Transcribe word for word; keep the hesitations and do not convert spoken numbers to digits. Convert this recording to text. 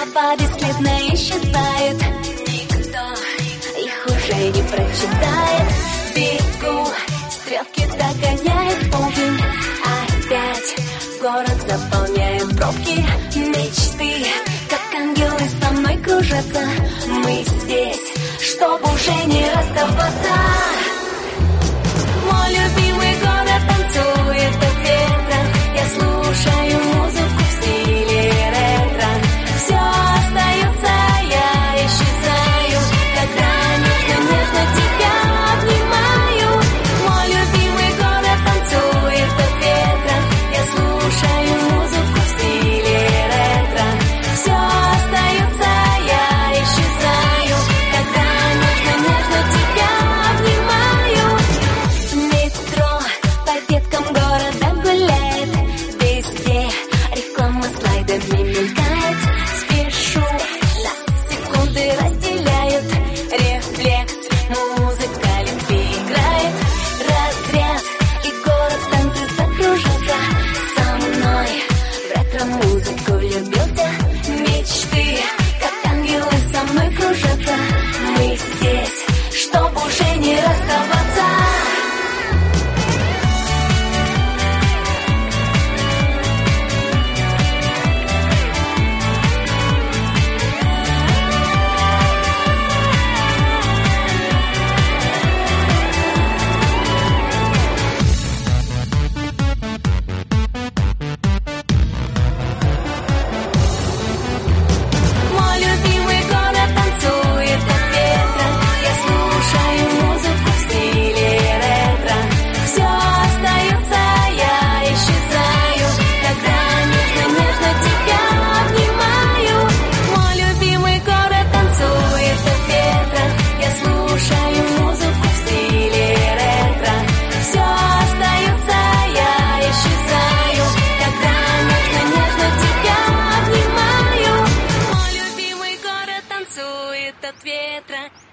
слова бесследно исчезают. Никто их уже не прочитает. Бегу, стрелки догоняет полдень. Опять город заполняет пробки. Мечты, как ангелы, со мной кружатся. Мы здесь, чтобы уже не расставаться. Мой любимый город танцует от ветра. Я слушаю музыку в стиле ретро. Все остается, я исчезаю, когда нежно-нежно тебя обнимаю. Мой любимый город танцует от ветра. Я слушаю музыку в стиле ретро. Все остается, я исчезаю, когда нежно-нежно тебя обнимаю. Метро по веткам города гуляет. Везде реклама слайдами мелькает. Спешу, нас секунды разделяют. Рефлекс, музыка легкий играет. Разряд, и город танцы закружился. Со мной в ретро-музыку влюбился. Мечты, как ангелы, со мной кружатся. Мы здесь, чтобы уже не расставаться. Мой любимый город танцует от ветра. Я слушаю музыку в стиле ретро. Все остается, я исчезаю, когда нежно-нежно тебя обнимаю. Мой любимый город танцует от ветра. Я слушаю музыку в стиле ретро. Все остается, я исчезаю, когда нежно-нежно тебя обнимаю. Мой любимый город танцует от ветра.